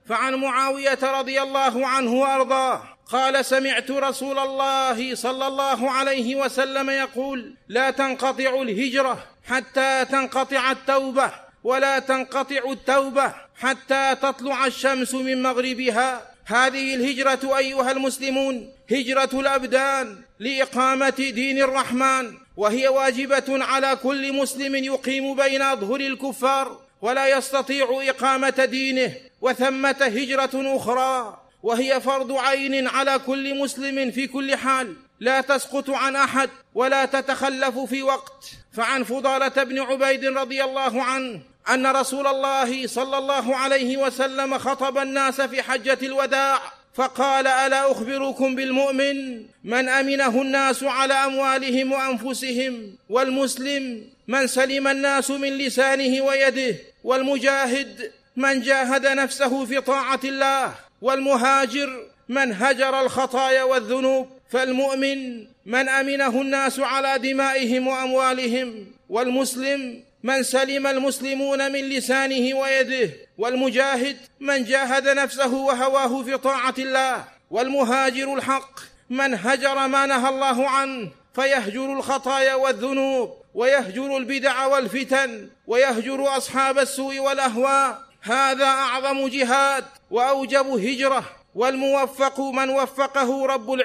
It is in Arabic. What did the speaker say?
فعن معاوية رضي الله عنه وأرضاه قال: سمعت رسول الله صلى الله عليه وسلم يقول: لا تنقطع الهجرة حتى تنقطع التوبة، ولا تنقطع التوبة حتى تطلع الشمس من مغربها. هذه الهجرة أيها المسلمون هجرة الأبدان لإقامة دين الرحمن، وهي واجبة على كل مسلم يقيم بين أظهر الكفار ولا يستطيع إقامة دينه. وثمة هجرة أخرى وهي فرض عين على كل مسلم في كل حال، لا تسقط عن أحد ولا تتخلف في وقت. فعن فضالة بن عبيد رضي الله عنه أن رسول الله صلى الله عليه وسلم خطب الناس في حجة الوداع فقال: ألا أخبركم بالمؤمن من أمنه الناس على أموالهم وأنفسهم، والمسلم من سلم الناس من لسانه ويده، والمجاهد من جاهد نفسه في طاعة الله، والمهاجر من هجر الخطايا والذنوب. فالمؤمن من أمنه الناس على دمائهم وأموالهم، والمسلم من سلم المسلمون من لسانه ويده، والمجاهد من جاهد نفسه وهواه في طاعة الله، والمهاجر الحق من هجر ما نهى الله عنه، فيهجر الخطايا والذنوب، ويهجر البدع والفتن، ويهجر أصحاب السوء والأهواء. هذا أعظم جهاد وأوجب هجرة، والموفق من وفقه رب العالمين.